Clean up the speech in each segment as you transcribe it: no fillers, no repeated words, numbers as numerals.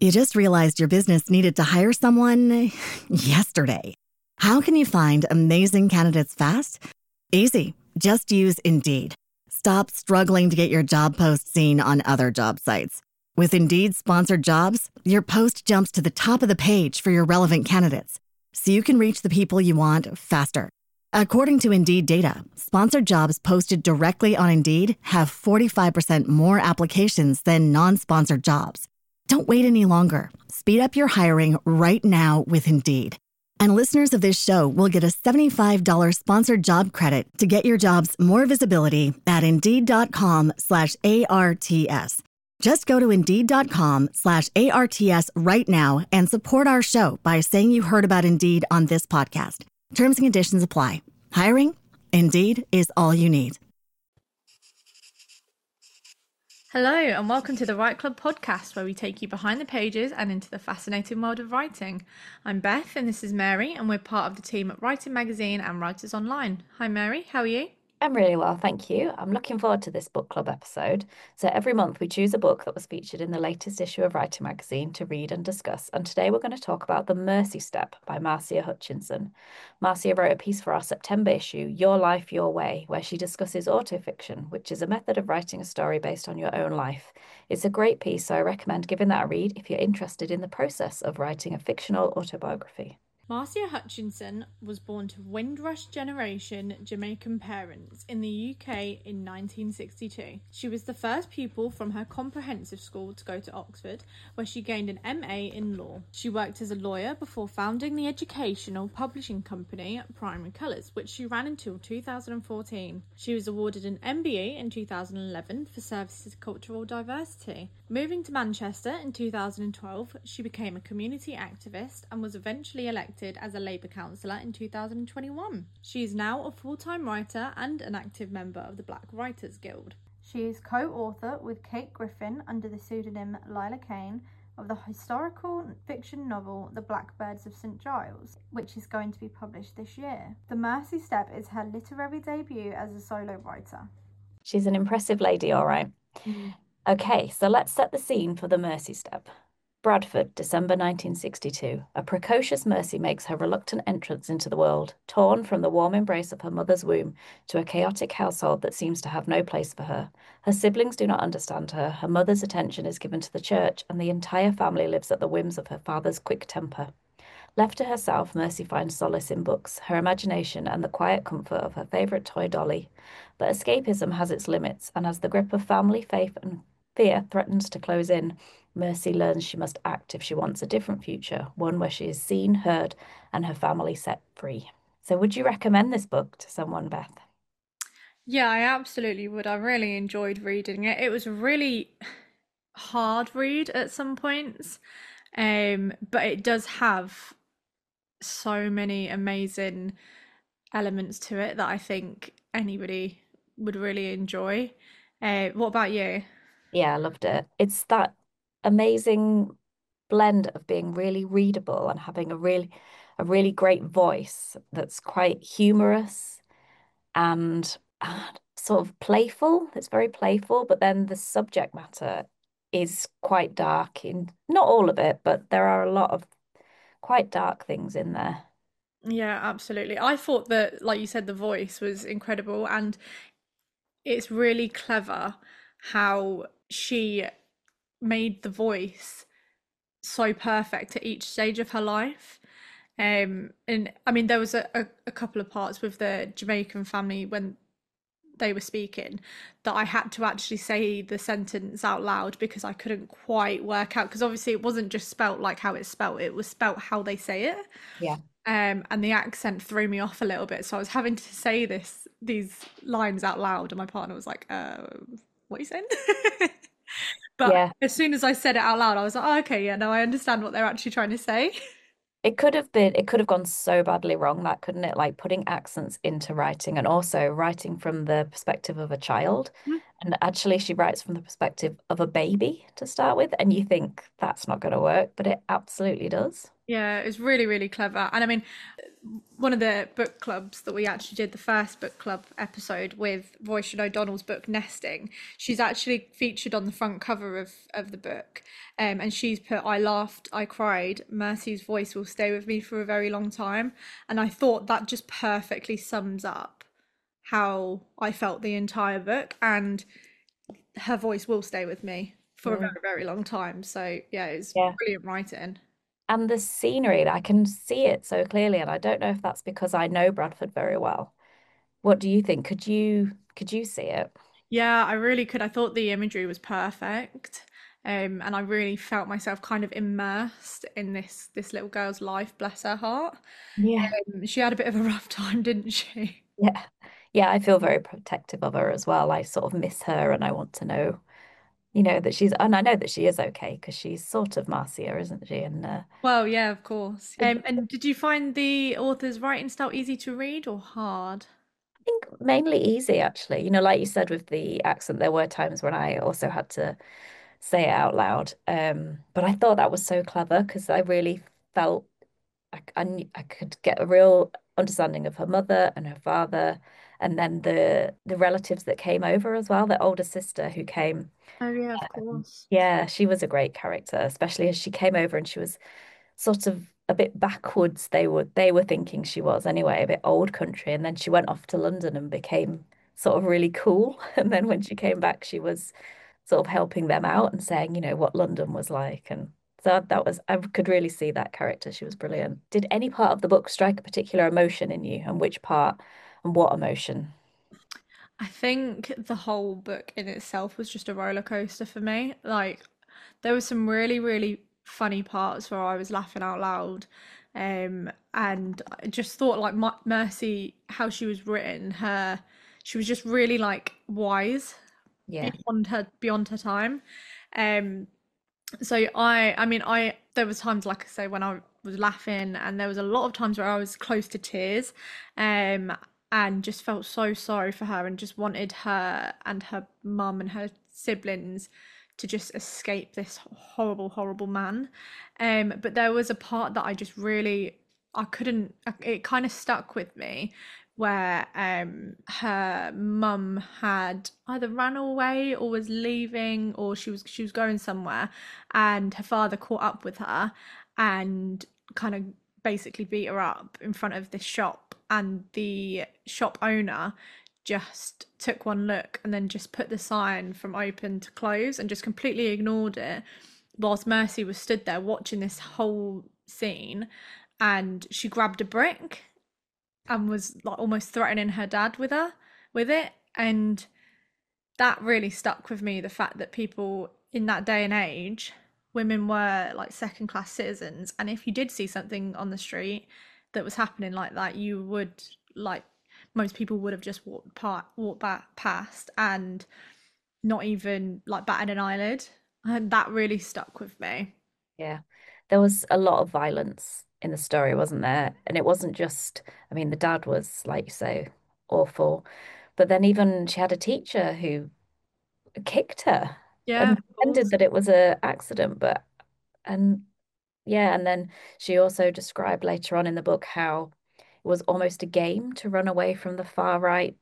You just realized your business needed to hire someone yesterday. How can you find amazing candidates fast? Easy. Just use Indeed. Stop struggling to get your job post seen on other job sites. With Indeed sponsored jobs, your post jumps to the top of the page for your relevant candidates, so you can reach the people you want faster. According to Indeed data, sponsored jobs posted directly on Indeed have 45% more applications than non-sponsored jobs. Don't wait any longer. Speed up your hiring right now with Indeed. And listeners of this show will get a $75 sponsored job credit to get your jobs more visibility at Indeed.com/ARTS. Just go to Indeed.com/ARTS right now and support our show by saying you heard about Indeed on this podcast. Terms and conditions apply. Hiring? Indeed is all you need. Hello and welcome to the Write Club podcast, where we take you behind the pages and into the fascinating world of writing. I'm Beth and this is Mary, and we're part of the team at Writing Magazine and Writers Online. Hi Mary, how are you? I'm really well, thank you. I'm looking forward to this book club episode. So every month we choose a book that was featured in the latest issue of Writing Magazine to read and discuss. And today we're going to talk about The Mercy Step by Marcia Hutchinson. Marcia wrote a piece for our September issue, Your Life, Your Way, where she discusses autofiction, which is a method of writing a story based on your own life. It's a great piece, so I recommend giving that a read if you're interested in the process of writing a fictional autobiography. Marcia Hutchinson was born to Windrush generation Jamaican parents in the UK in 1962. She was the first pupil from her comprehensive school to go to Oxford, where she gained an MA in law. She worked as a lawyer before founding the educational publishing company Primary Colours, which she ran until 2014. She was awarded an MBE in 2011 for services to cultural diversity. Moving to Manchester in 2012, she became a community activist and was eventually elected as a Labour councillor in 2021. She is now a full-time writer and an active member of the Black Writers Guild. She is co-author with Kate Griffin under the pseudonym Lila Kane of the historical fiction novel The Blackbirds of St Giles, which is going to be published this year. The Mercy Step is her literary debut as a solo writer. She's an impressive lady, all right. Okay, so let's set the scene for The Mercy Step. Bradford, December 1962. A precocious Mercy makes her reluctant entrance into the world, torn from the warm embrace of her mother's womb to a chaotic household that seems to have no place for her. Her siblings do not understand her, her mother's attention is given to the church, and the entire family lives at the whims of her father's quick temper. Left to herself, Mercy finds solace in books, her imagination, and the quiet comfort of her favourite toy dolly. But escapism has its limits, and as the grip of family, faith, and fear threatens to close in, Mercy learns she must act if she wants a different future, one where she is seen, heard, and her family set free. So would you recommend this book to someone, Beth? Yeah, I absolutely would. I really enjoyed reading it. It was a really hard read at some points, but it does have so many amazing elements to it that I think anybody would really enjoy. What about you? Yeah, I loved it. It's that amazing blend of being really readable and having a really great voice that's quite humorous and sort of playful. It's very playful, but then the subject matter is quite dark in not all of it, but there are a lot of quite dark things in there. Yeah, absolutely. I thought that, like you said, the voice was incredible, and it's really clever how she made the voice so perfect at each stage of her life. And I mean, there was a couple of parts with the Jamaican family when they were speaking that I had to actually say the sentence out loud because I couldn't quite work out, because obviously it wasn't just spelt like how it's spelt, it was spelt how they say it. Yeah. And the accent threw me off a little bit, so I was having to say these lines out loud, and my partner was like, what are you saying? But Yeah. as soon as I said it out loud, I was like, oh, okay, yeah, no, I understand what they're actually trying to say. It could have gone so badly wrong, that, couldn't it? Like putting accents into writing and also writing from the perspective of a child. And actually she writes from the perspective of a baby to start with, and you think that's not going to work, but it absolutely does. Yeah, it's really, really clever. And I mean, one of the book clubs that we actually did, the first book club episode with Royston O'Donnell's book Nesting, she's actually featured on the front cover of the book. And she's put, I laughed, I cried, Mercy's voice will stay with me for a very long time. And I thought that just perfectly sums up how I felt the entire book, and her voice will stay with me for a very, Mm. very long time. So yeah, it's Yeah. brilliant writing. And the scenery, I can see it so clearly, and I don't know if that's because I know Bradford very well. What do you think? Could you see it? Yeah, I really could. I thought the imagery was perfect. And I really felt myself kind of immersed in this little girl's life, bless her heart. Yeah. She had a bit of a rough time, didn't she? Yeah. Yeah, I feel very protective of her as well. I sort of miss her and I want to know, that and I know that she is okay because she's sort of Marcia, isn't she? And Well, yeah, of course. And did you find the author's writing style easy to read or hard? I think mainly easy, actually. Like you said with the accent, there were times when I also had to say it out loud. But I thought that was so clever because I really felt I could get a real understanding of her mother and her father, and then the relatives that came over as well, the older sister who came. Oh, yeah, of course. Yeah, she was a great character, especially as she came over and she was sort of a bit backwards. They were thinking she was anyway, a bit old country, and then she went off to London and became sort of really cool. And then when she came back, she was sort of helping them out and saying, what London was like. And so I could really see that character. She was brilliant. Did any part of the book strike a particular emotion in you, and which part and what emotion? I think the whole book in itself was just a roller coaster for me. Like, there were some really, really funny parts where I was laughing out loud. And I just thought like Mercy, how she was written, she was just really like wise Yeah. beyond her time. Um, so I mean, there was times, like I say, when I was laughing, and there was a lot of times where I was close to tears, um, and just felt so sorry for her, and just wanted her and her mum and her siblings to just escape this horrible, horrible man. But there was a part that I just really, I couldn't, it kind of stuck with me, where her mum had either ran away or was leaving, or she was going somewhere, and her father caught up with her and kind of basically beat her up in front of this shop, and the shop owner just took one look and then just put the sign from open to close and just completely ignored it, whilst Mercy was stood there watching this whole scene. And she grabbed a brick and was like almost threatening her dad with it. And that really stuck with me, the fact that people in that day and age, women were like second class citizens, and if you did see something on the street that was happening like that, you would, like, most people would have just walked back past and not even like batted an eyelid. And that really stuck with me. Yeah. There was a lot of violence in the story, wasn't there? And it wasn't just, I mean, the dad was, like you say, awful. But then even she had a teacher who kicked her Yeah, and of pretended course. that it was a accident. And yeah, and then she also described later on in the book how it was almost a game to run away from the far right,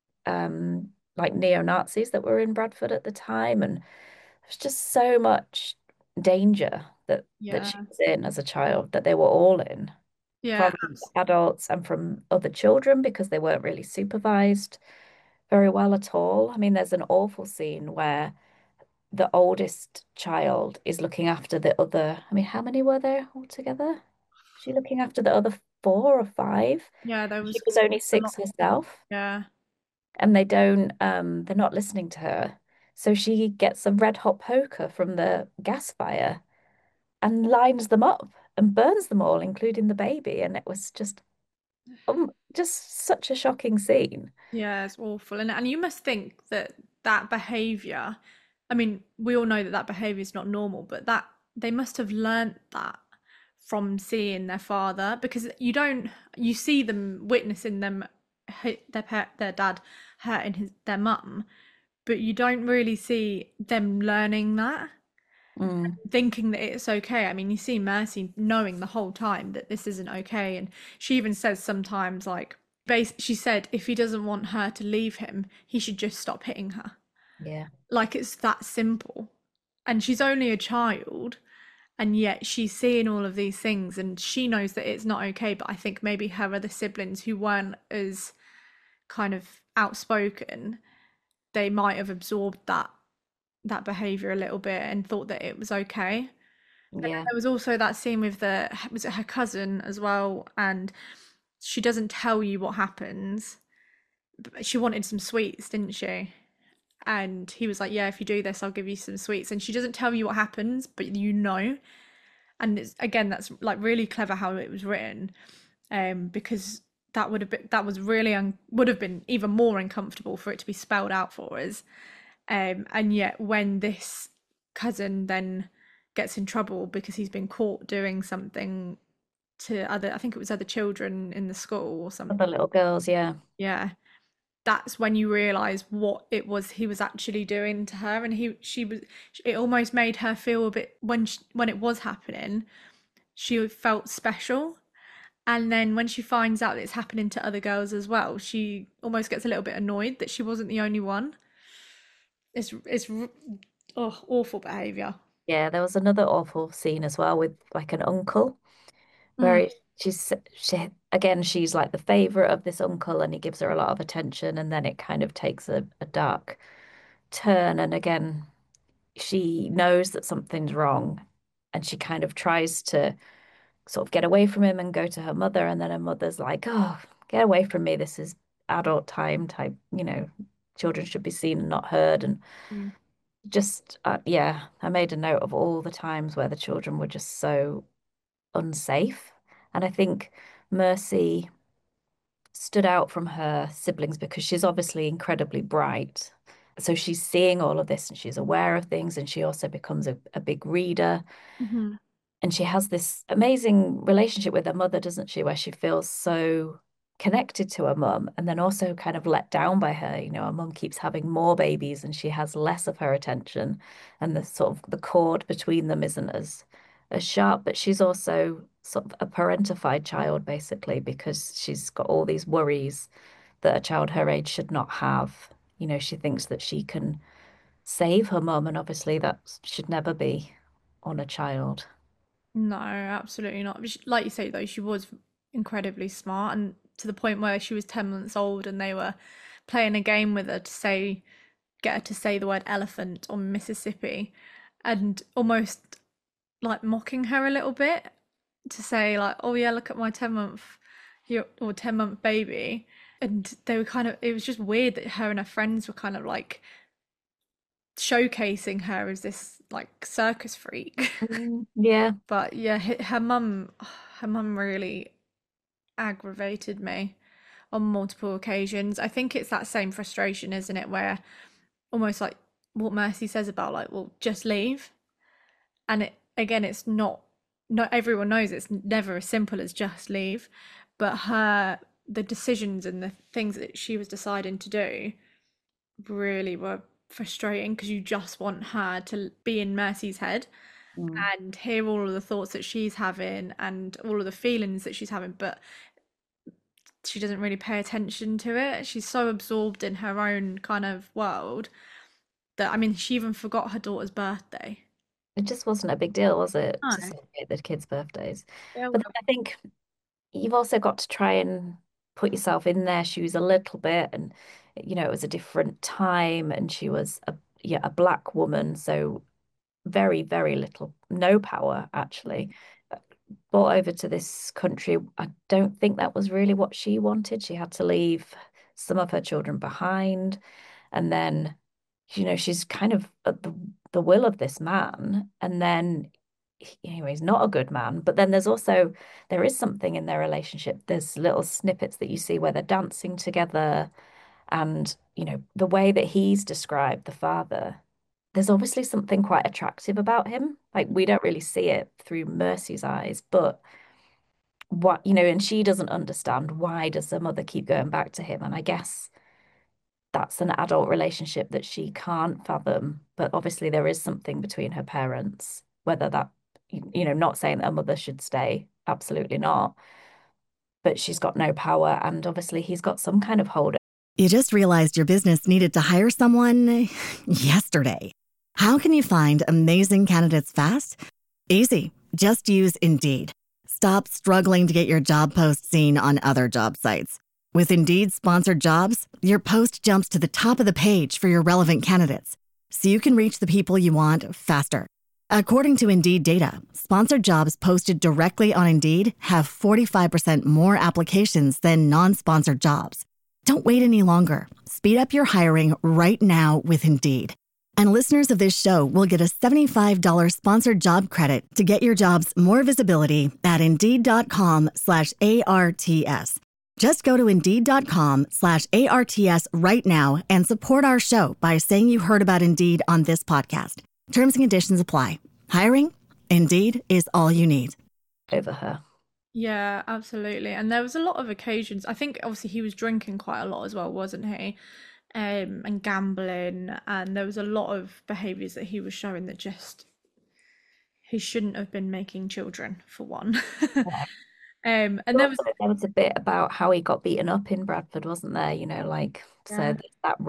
like neo-Nazis that were in Bradford at the time. And there's just so much danger that she Yeah, was in as a child, that they were all in, yeah, from adults and from other children because they weren't really supervised very well at all. I mean, there's an awful scene where the oldest child is looking after the other. I mean, how many were there altogether? She looking after the other four or five? yeah, there She was was only a lot. six herself, Yeah, and they're not listening to her. So she gets a red hot poker from the gas fire and lines them up and burns them all, including the baby. And it was just such a shocking scene. yeah, it's awful. And you must think that that behavior, I mean, we all know that that behavior is not normal, but that they must have learnt that from seeing their father, because you see them witnessing them hit their dad hurting their mum, but you don't really see them learning that. Mm. thinking that it's okay. I mean, you see Mercy knowing the whole time that this isn't okay, and she even says sometimes, like, she said if he doesn't want her to leave him, he should just stop hitting her. Yeah. Like, it's that simple. And she's only a child, and yet she's seeing all of these things, and she knows that it's not okay. But I think maybe her other siblings who weren't as kind of outspoken, they might have absorbed that behavior a little bit and thought that it was okay. Yeah. There was also that scene with was it her cousin as well, and she doesn't tell you what happens. But she wanted some sweets, didn't she? And he was like, "Yeah, if you do this, I'll give you some sweets." And she doesn't tell you what happens, but you know. And it's, again, that's like really clever how it was written, because that was really would have been even more uncomfortable for it to be spelled out for us. And yet when this cousin then gets in trouble because he's been caught doing something to other, I think it was other children in the school or something. The little girls, yeah. Yeah, that's when you realize what it was he was actually doing to her, and she was, it almost made her feel a bit, when it was happening, she felt special. And then when she finds out that it's happening to other girls as well, she almost gets a little bit annoyed that she wasn't the only one. It's oh, awful behavior. Yeah, there was another awful scene as well with like an uncle Mm. where she again she's like the favorite of this uncle and he gives her a lot of attention and then it kind of takes a dark turn and again she knows that something's wrong and she kind of tries to sort of get away from him and go to her mother and then her mother's like, "Oh, get away from me. This is adult time type, children should be seen and not heard." And Mm. just yeah, I made a note of all the times where the children were just so unsafe. And I think Mercy stood out from her siblings because she's obviously incredibly bright. So she's seeing all of this and she's aware of things, and she also becomes a big reader. Hmm. And she has this amazing relationship with her mother, doesn't she, where she feels so connected to her mum and then also kind of let down by her. Her mum keeps having more babies and she has less of her attention, and the sort of the cord between them isn't as sharp, but she's also sort of a parentified child basically because she's got all these worries that a child her age should not have. She thinks that she can save her mum, and obviously that should never be on a child. No, absolutely not. Like you say, though, she was incredibly smart, and to the point where she was 10 months old and they were playing a game with her to say, get her to say the word elephant on Mississippi, and almost like mocking her a little bit, to say, like, oh yeah, look at my 10-month or 10-month baby. And they were kind of, it was just weird that her and her friends were kind of like showcasing her as this like circus freak. Yeah. But yeah, her mum really aggravated me on multiple occasions. I think it's that same frustration, isn't it, where almost like what Mercy says about, like, well, just leave. And it, again, it's not everyone knows it's never as simple as just leave, but the decisions and the things that she was deciding to do really were frustrating, because you just want her to be in Mercy's head Mm. and hear all of the thoughts that she's having and all of the feelings that she's having, but she doesn't really pay attention to it. She's so absorbed in her own kind of world that, I mean, she even forgot her daughter's birthday. It just wasn't a big deal, was it, No. to celebrate the kids' birthdays? Yeah, But then I think you've also got to try and put yourself in their shoes a little bit. And, it was a different time and she was a black woman, so very, very little, no power actually. Brought over to this country, I don't think that was really what she wanted. She had to leave some of her children behind. And then, she's kind of at the will of this man. And then, he's not a good man. But then there is something in their relationship. There's little snippets that you see where they're dancing together. And, the way that he's described the father, there's obviously something quite attractive about him. Like we don't really see it through Mercy's eyes, but and she doesn't understand why does her mother keep going back to him. And I guess that's an adult relationship that she can't fathom. But obviously there is something between her parents, whether that, not saying that her mother should stay, absolutely not. But she's got no power, and obviously he's got some kind of hold. You just realized your business needed to hire someone yesterday. How can you find amazing candidates fast? Easy. Just use Indeed. Stop struggling to get your job post seen on other job sites. With Indeed sponsored jobs, your post jumps to the top of the page for your relevant candidates, so you can reach the people you want faster. According to Indeed data, sponsored jobs posted directly on Indeed have 45% more applications than non-sponsored jobs. Don't wait any longer. Speed up your hiring right now with Indeed. And listeners of this show will get a $75 sponsored job credit to get your jobs more visibility at Indeed.com/ARTS. Just go to Indeed.com/ARTS right now and support our show by saying you heard about Indeed on this podcast. Terms and conditions apply. Hiring? Indeed is all you need. Over her. Yeah, absolutely. And there was a lot of occasions. I think obviously he was drinking quite a lot as well, wasn't he? And gambling, and there was a lot of behaviors that he was showing that just he shouldn't have been making children, for one. And there was, There was a bit about how he got beaten up in Bradford, wasn't there? So yeah,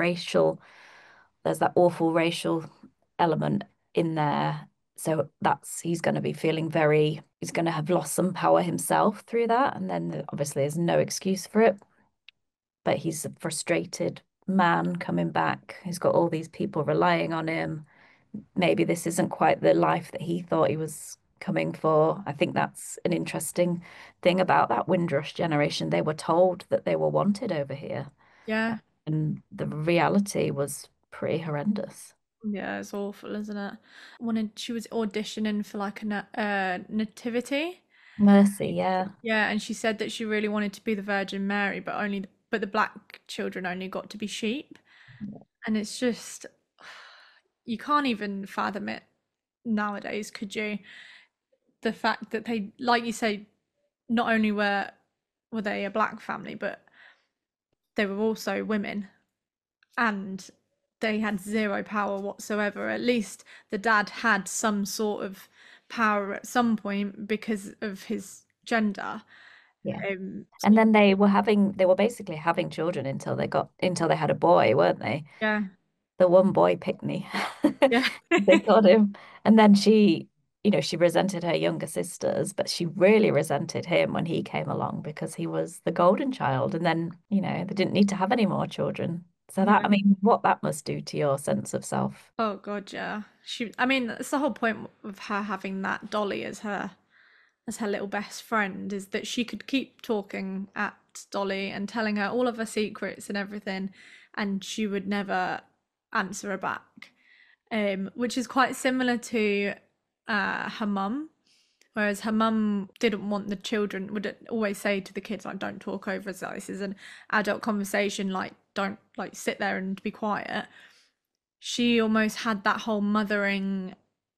there's that awful racial element in there. So he's going to be feeling he's going to have lost some power himself through that. And then obviously there's no excuse for it. But he's a frustrated man coming back. He's got all these people relying on him. Maybe this isn't quite the life that he thought he was coming for. I think that's an interesting thing about that Windrush generation. They were told that they were wanted over here, yeah, and the reality was pretty horrendous. yeah, it's awful, isn't it? She was auditioning for like a nativity. Mercy, yeah. Yeah, and she said that she really wanted to be the Virgin Mary, but the black children only got to be sheep. And it's just you can't even fathom it nowadays, could you? The fact that they, like you say, not only were they a black family, but they were also women, and they had zero power whatsoever. At least the dad had some sort of power at some point because of his gender. Yeah. And then they were basically having children until they had a boy, weren't they? Yeah, The one boy Pickney. yeah, They got him. And then she resented her younger sisters, but she really resented him when he came along because he was the golden child. And then, they didn't need to have any more children. So yeah. I mean, what that must do to your sense of self. Oh God, yeah. I mean, that's the whole point of her having that Dolly as her little best friend, is that she could keep talking at Dolly and telling her all of her secrets and everything, and she would never answer her back. Which is quite similar to her mum. Whereas her mum didn't want the children, would always say to the kids, like, don't talk over us, like, this is an adult conversation, like, don't, like, sit there and be quiet. She almost had that whole mothering,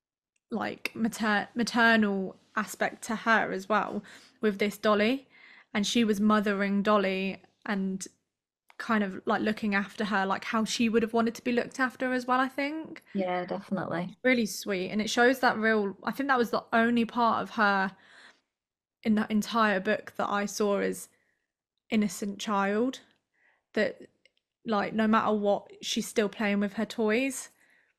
like, maternal aspect to her as well with this Dolly. And she was mothering Dolly and kind of like looking after her like how she would have wanted to be looked after as well, I think. Yeah, definitely. Really sweet. And it shows that real, I think that was the only part of her in that entire book that I saw as innocent child, that like no matter what, she's still playing with her toys.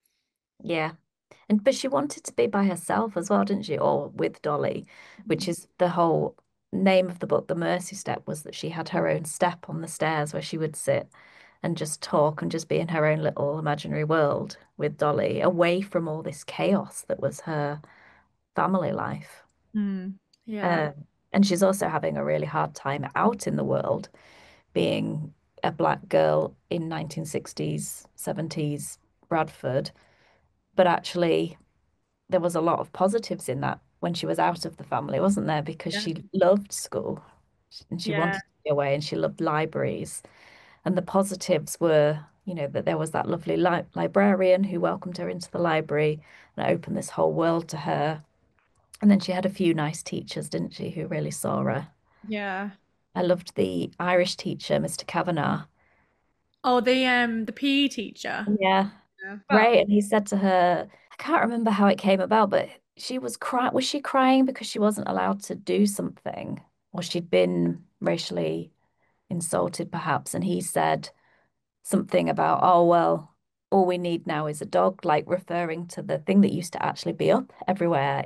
Yeah. But she wanted to be by herself as well, didn't she? Or with Dolly, which is the whole name of the book. The Mercy Step was that she had her own step on the stairs where she would sit and just talk and just be in her own little imaginary world with Dolly, away from all this chaos that was her family life. Mm, yeah. Um, and she's also having a really hard time out in the world, being a black girl in 1960s, 70s Bradford. But actually, there was a lot of positives in that when she was out of the family, wasn't there? Because Yeah. she loved school and she wanted Yeah. to be away and she loved libraries. And the positives were, that there was that lovely librarian who welcomed her into the library and opened this whole world to her. And then she had a few nice teachers, didn't she, who really saw her. Yeah. I loved the Irish teacher, Mr. Kavanagh. Oh, the PE teacher. Yeah. Yeah. But Right. And he said to her, I can't remember how it came about, but she was crying. Was she crying because she wasn't allowed to do something? Or she'd been racially insulted, perhaps? And he said something about, oh, well, all we need now is a dog, like referring to the thing that used to actually be up everywhere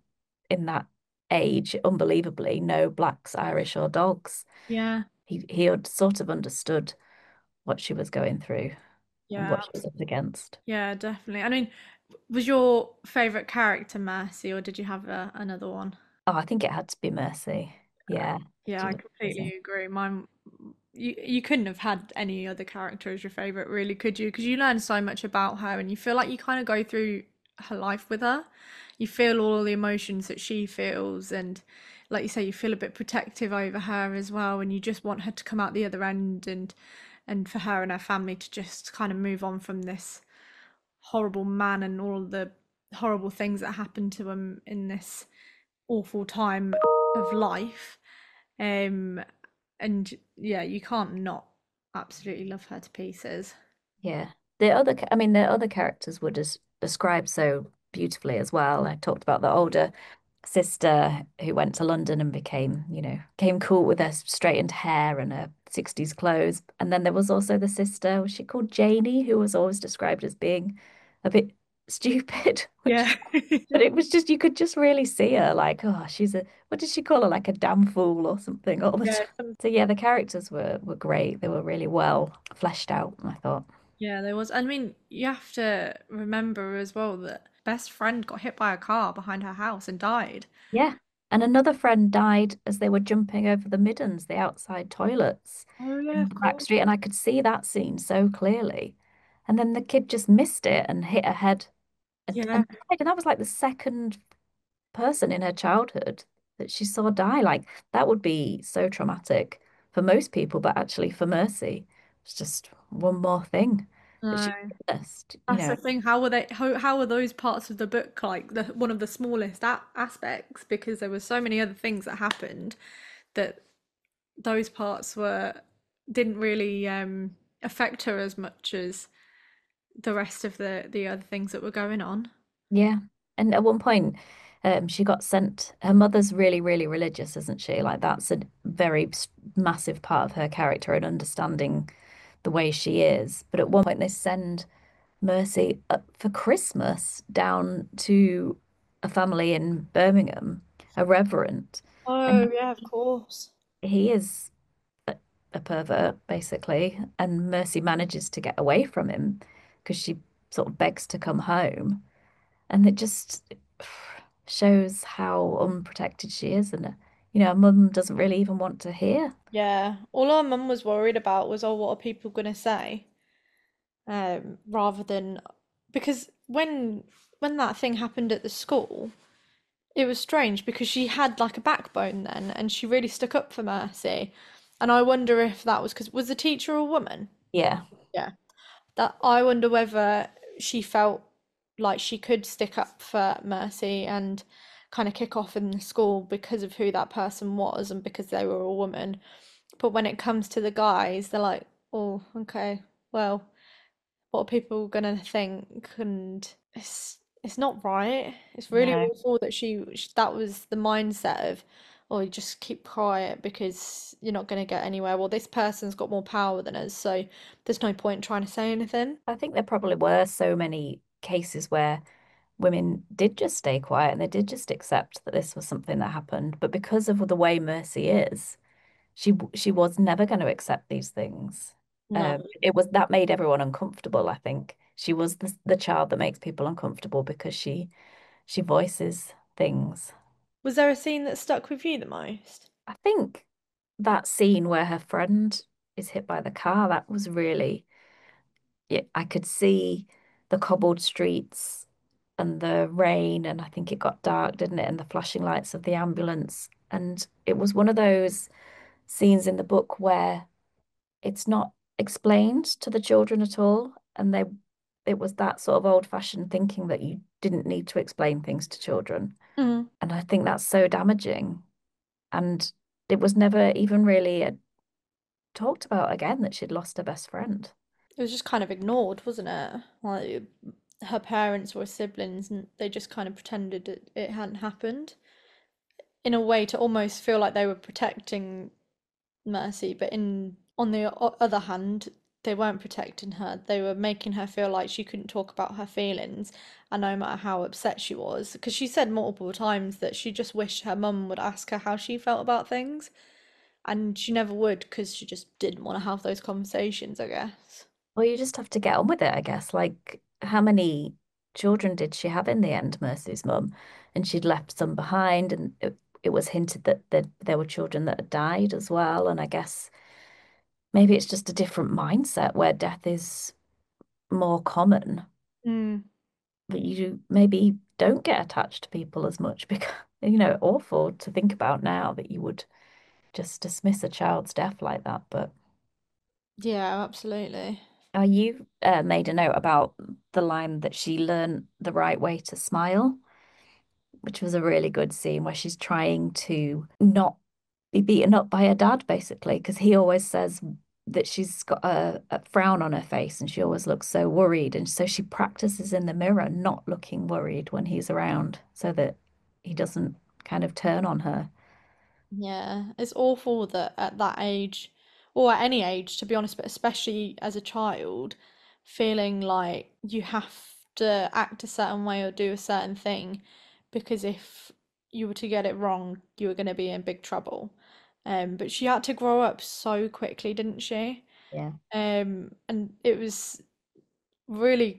in that age, unbelievably, no blacks, Irish, or dogs. yeah, He had sort of understood what she was going through and yeah, what she was up against. yeah, definitely. I mean, was your favorite character Mercy, or did you have another one? Oh, I think it had to be Mercy. Yeah, Yeah, she I was completely amazing. agree. Mine, you couldn't have had any other character as your favorite, really, could you? Because you learn so much about her, and you feel like you kind of go through her life with her. You feel all the emotions that she feels, and like you say, you feel a bit protective over her as well, and you just want her to come out the other end, and for her and her family to just kind of move on from this horrible man and all the horrible things that happened to him in this awful time of life. Um, and yeah, you can't not absolutely love her to pieces. Yeah. The other characters were just described so beautifully as well. I talked about the older sister who went to London and became cool with her straightened hair and her 60s clothes. And then there was also the sister, was she called Janie, who was always described as being a bit stupid, which Yeah. but it was just you could just really see her like, oh, she's a what did she call her? Like a damn fool or something all the Yeah, time. So yeah, the characters were great. They were really well fleshed out, I thought. yeah, there was. I mean, you have to remember as well that best friend got hit by a car behind her house and died. Yeah. And another friend died as they were jumping over the middens, the outside toilets Oh yeah, in of the back course. street, and I could see that scene so clearly. And then the kid just missed it and hit her head Yeah, and died. And that was like the second person in her childhood that she saw die. Like that would be so traumatic for most people, but actually for Mercy, it's just one more thing that she no. witnessed, That's the thing. How were they? How were those parts of the book like the one of the smallest aspects? Because there were so many other things that happened that those parts were didn't really affect her as much as the rest of the other things that were going on. Yeah. And at one point, she got sent, her mother's really, really religious, isn't she? Like that's a very massive part of her character and understanding the way she is. But at one point, they send Mercy for Christmas down to a family in Birmingham, a reverend, and Oh yeah, of course. he is a pervert basically. And Mercy manages to get away from him because she sort of begs to come home, and it just shows how unprotected she is, and her mum doesn't really even want to hear. Yeah, all our mum was worried about was, oh, what are people gonna say? Rather than because when that thing happened at the school, it was strange because she had like a backbone then, and she really stuck up for Mercy. And I wonder if that was because was the teacher a woman? Yeah, Yeah. That I wonder whether she felt like she could stick up for Mercy and kind of kick off in the school because of who that person was and because they were a woman. But when it comes to the guys, they're like, oh, okay, well, what are people gonna think? And it's not right. It's really no. awful that that was the mindset of, oh, you just keep quiet because you're not gonna get anywhere. Well, this person's got more power than us, so there's no point trying to say anything. I think there probably were so many cases where women did just stay quiet and they did just accept that this was something that happened. But because of the way Mercy is, she was never going to accept these things. No. It was that made everyone uncomfortable, I think. She was the child that makes people uncomfortable because she voices things. Was there a scene that stuck with you the most? I think that scene where her friend is hit by the car, that was really, yeah, I could see the cobbled streets and the rain, and I think it got dark, didn't it? And the flashing lights of the ambulance. And it was one of those scenes in the book where it's not explained to the children at all. And it was that sort of old-fashioned thinking that you didn't need to explain things to children. Mm. And I think that's so damaging. And it was never even really talked about again that she'd lost her best friend. It was just kind of ignored, wasn't it? Like her parents or siblings, and they just kind of pretended it hadn't happened in a way to almost feel like they were protecting Mercy, but on the other hand, they weren't protecting her. They were making her feel like she couldn't talk about her feelings, and no matter how upset she was, because she said multiple times that she just wished her mum would ask her how she felt about things, and she never would because she just didn't want to have those conversations, I guess. Well, you just have to get on with it, I guess. Like, how many children did she have in the end, Mercy's mum? And she'd left some behind, and it was hinted that there were children that had died as well. And I guess maybe it's just a different mindset where death is more common, Mm. but you maybe don't get attached to people as much because, awful to think about now that you would just dismiss a child's death like that. But Yeah, absolutely. you made a note about the line that she learned the right way to smile, which was a really good scene where she's trying to not be beaten up by her dad, basically, because he always says that she's got a frown on her face and she always looks so worried. And so she practices in the mirror not looking worried when he's around so that he doesn't kind of turn on her. Yeah, it's awful that at that age, or at any age, to be honest, but especially as a child, feeling like you have to act a certain way or do a certain thing, because if you were to get it wrong, you were going to be in big trouble. But she had to grow up so quickly, didn't she? Yeah. And it was really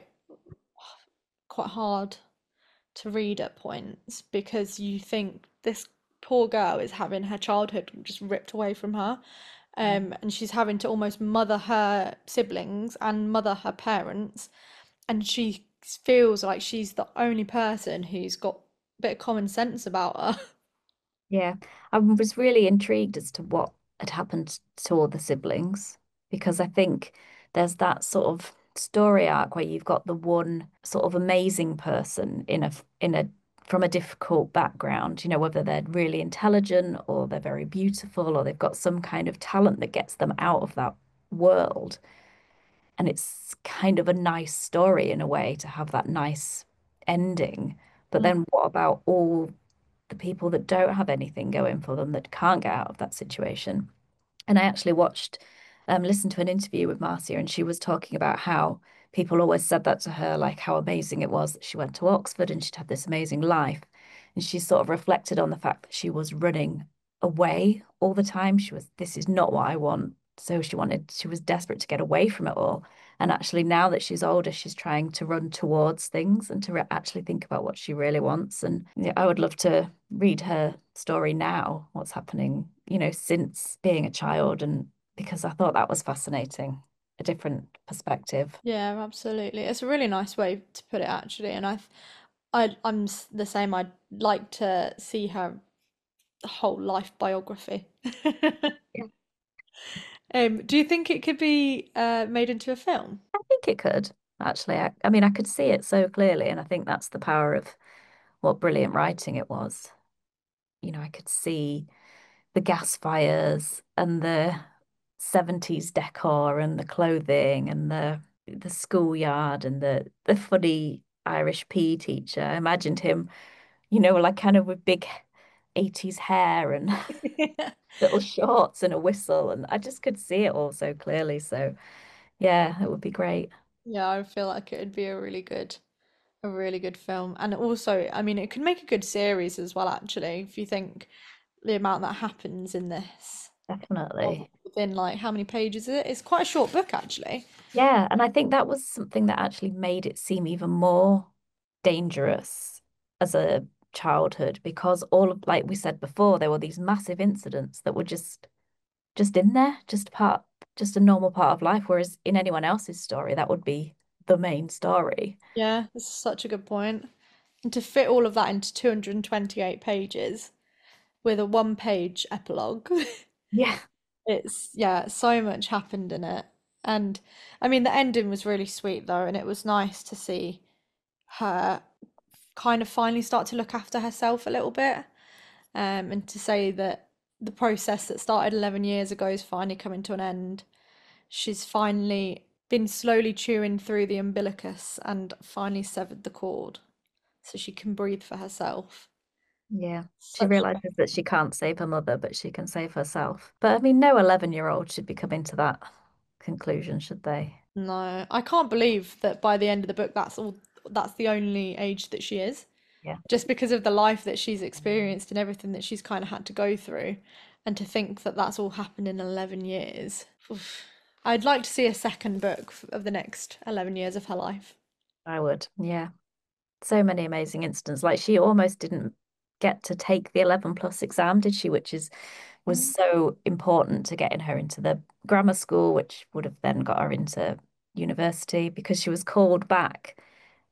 quite hard to read at points because you think this poor girl is having her childhood just ripped away from her. And she's having to almost mother her siblings and mother her parents, and she feels like she's the only person who's got a bit of common sense about her. Yeah, I was really intrigued as to what had happened to all the siblings because I think there's that sort of story arc where you've got the one sort of amazing person in a from a difficult background, whether they're really intelligent or they're very beautiful or they've got some kind of talent that gets them out of that world. And it's kind of a nice story in a way to have that nice ending. But Mm. then what about all the people that don't have anything going for them that can't get out of that situation? And I actually listened to an interview with Marcia, and she was talking about how people always said that to her, like how amazing it was that she went to Oxford and she'd had this amazing life. And she sort of reflected on the fact that she was running away all the time. This is not what I want. So she was desperate to get away from it all. And actually, now that she's older, she's trying to run towards things and to actually think about what she really wants. And yeah, I would love to read her story now, what's happening, since being a child, and because I thought that was fascinating, a different perspective. Yeah, absolutely. It's a really nice way to put it, actually. And the same. I'd like to see her whole life biography. Yeah. Do you think it could be made into a film? I think it could, actually. I mean, I could see it so clearly, and I think that's the power of what brilliant writing it was. I could see the gas fires and the 70s decor and the clothing and the schoolyard and the funny Irish PE teacher. I imagined him, like kind of with big 80s hair and little shorts and a whistle, and I just could see it all so clearly. So yeah, it would be great. Yeah, I feel like it would be a really good film. And also, I mean, it could make a good series as well, actually, if you think the amount that happens in this novel Definitely. within like how many pages is it? It's quite a short book, actually. Yeah, and I think that was something that actually made it seem even more dangerous as a childhood because all of, like we said before, there were these massive incidents that were just in there, just a normal part of life. Whereas in anyone else's story, that would be the main story. Yeah, this is such a good point. And to fit all of that into 228 pages with a one-page epilogue. Yeah. It's, yeah, so much happened in it. And I mean, the ending was really sweet though, and it was nice to see her kind of finally start to look after herself a little bit. And to say that the process that started 11 years ago is finally coming to an end. She's finally been slowly chewing through the umbilicus and finally severed the cord so she can breathe for herself. Yeah. She Such realizes that she can't save her mother, but she can save herself. But I mean, no 11-year-old should be coming to that conclusion, should they? No, I can't believe that by the end of the book that's the only age that she is. Yeah. Just because of the life that she's experienced and everything that she's kind of had to go through, and to think that that's all happened in 11 years. Oof. I'd like to see a second book of the next 11 years of her life. I would. Yeah. So many amazing instances. Like she almost didn't get to take the 11 plus exam, did she? Which was Mm. so important to getting her into the grammar school, which would have then got her into university because she was called back.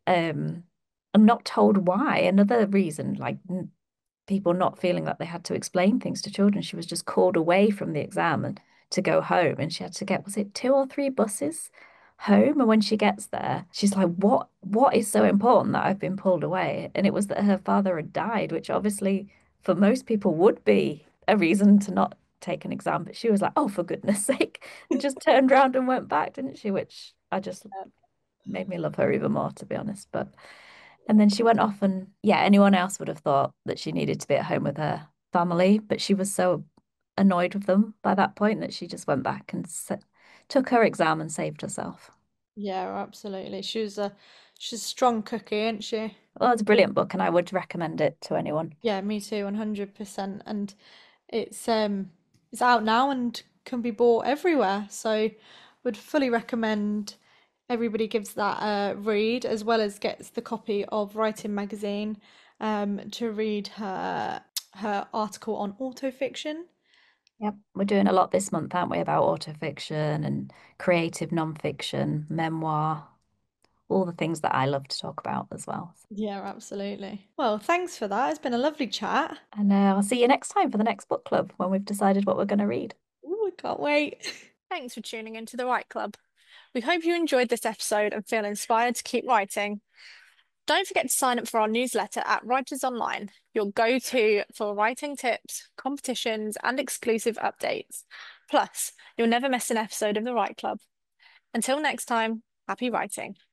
I'm not told why. Another reason, like people not feeling that they had to explain things to children. She was just called away from the exam and to go home, and she had to get, was it 2 or 3 buses home? And when she gets there, she's like, What is so important that I've been pulled away?" And it was that her father had died, which obviously for most people would be a reason to not take an exam. But she was like, "Oh, for goodness sake," and just turned around and went back, didn't she? Which I just made me love her even more, to be honest. But and then she went off, and yeah, anyone else would have thought that she needed to be at home with her family, but she was so annoyed with them by that point that she just went back and took her exam and saved herself. Yeah, absolutely. She's a strong cookie, isn't she? Well, it's a brilliant book, and I would recommend it to anyone. Yeah, me too, 100%. And it's it's out now and can be bought everywhere. So would fully recommend everybody gives that a read, as well as gets the copy of Writing Magazine to read her article on autofiction. Yep, we're doing a lot this month, aren't we, about autofiction and creative nonfiction, memoir, all the things that I love to talk about as well. Yeah, absolutely. Well, thanks for that. It's been a lovely chat. And I'll see you next time for the next book club when we've decided what we're going to read. Ooh, I can't wait. Thanks for tuning into the Write Club. We hope you enjoyed this episode and feel inspired to keep writing. Don't forget to sign up for our newsletter at Writers Online, your go-to for writing tips, competitions, and exclusive updates. Plus, you'll never miss an episode of the Write Club. Until next time, happy writing.